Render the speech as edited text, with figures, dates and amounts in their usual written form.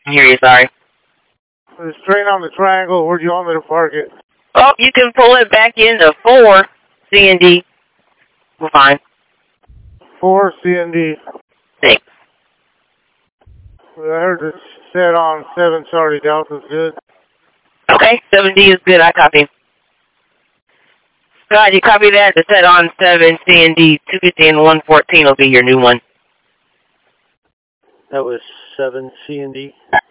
I hear you, sorry. The train on the triangle, where'd you want me to park it? Oh, you can pull it back into 4 C&D. We're fine. 4 C&D. Thanks. I heard it said on 7 Charlie Delta's good. Okay, 7D is good. I copy. Scott, you copy that? The set on 7 C&D 250 and 114 will be your new one. That was 7 C&D.